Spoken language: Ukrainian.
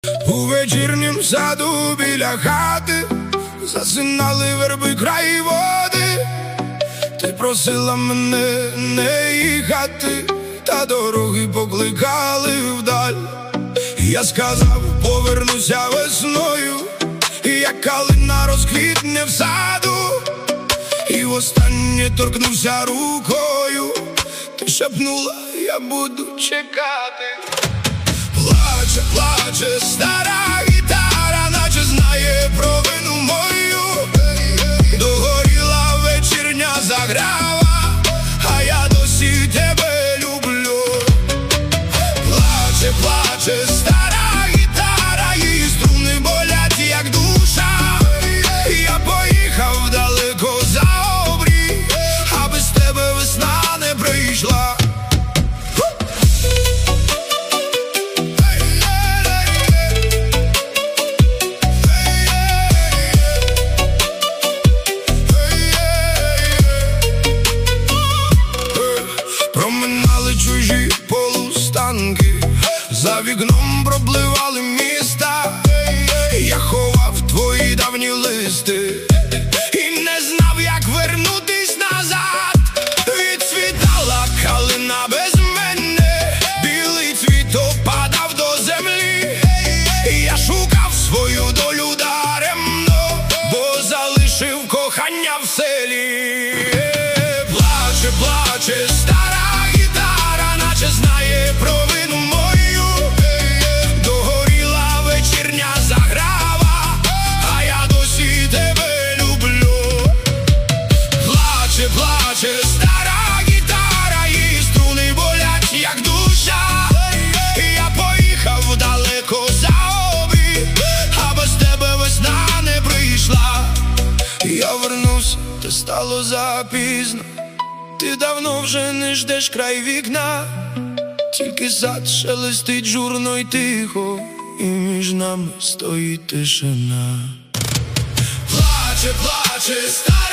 У вечірнім саду біля хати засинали верби край води. Ти просила мене не їхати, та дороги покликали вдаль. Я сказав, повернуся весною, як калина розквітне в саду. І востаннє торкнувся рукою, ти шепнула, я буду чекати. Плаче, плаче стара гітара, наче знає провину мою. Догоріла вечірня заграва, а я досі тебе люблю. Плаче, плаче стара гітара, її струни болять, як душа. Я поїхав далеко за обрій, а без тебе весна не прийшла. Проминали чужі полустанки, за вікном пропливали міста. Я ховав твої давні листи і не знав, як вернутись назад. Відцвітала калина без мене, білий цвіт опадав до землі. Я шукав свою долю даремно, бо залишив кохання в селі. Плаче, плаче стара гітара, наче знає провину мою. Догоріла вечірня заграва, а я досі тебе люблю. Плаче, плаче стара гітара, її струни болять, як душа. Я поїхав далеко за обрій, а без тебе весна не прийшла. Я вернувся, та стало запізно. Ти давно вже не ждеш край вікна, тільки сад шелестить журно й тихо, і між нами стоїть тишина. Плаче, плаче стара